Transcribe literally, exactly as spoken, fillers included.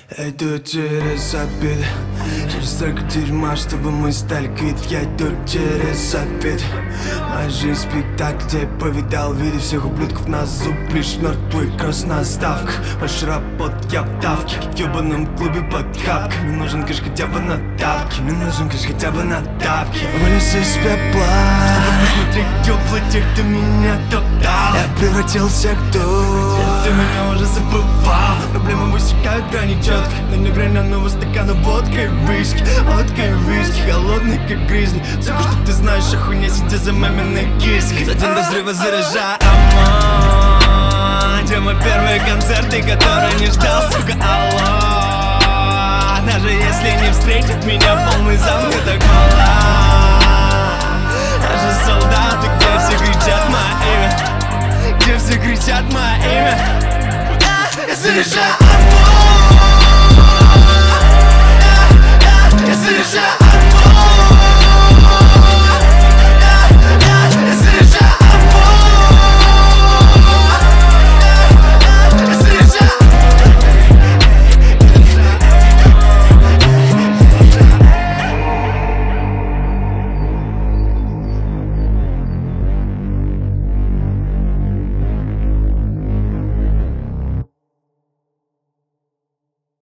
иду через обиды, через столько дерьма, чтобы мы стали квит. Я иду через обиды. Моя жизнь спектакль, где я повидал виды всех ублюдков на зуб, лишь мертвый кросс на ставках. Больше работ, я в давке, в ебаном клубе под хапкой. Мне нужен кэш хотя бы на тапки, мне нужен кэш хотя бы на тапки. Вылез из пепла, чтобы посмотреть тепло тех, кто меня топтал. Я превратился в кто, ты меня уже забывал. Проблемы высекают грани четко, но не граненого стакана водка и виски. Водка и виски, холодный как гризли. Все, что ты знаешь, охуеть, сидя за маминой киской. За день до взрыва заряжай ОМОН. Где мой первый концерт, и который не ждал, сука, алло. Даже если не встретит меня полный зал, мне так мало. Даже солдаты, где все кричат мое имя, где все кричат мое имя. Я заряжаю ОМОН.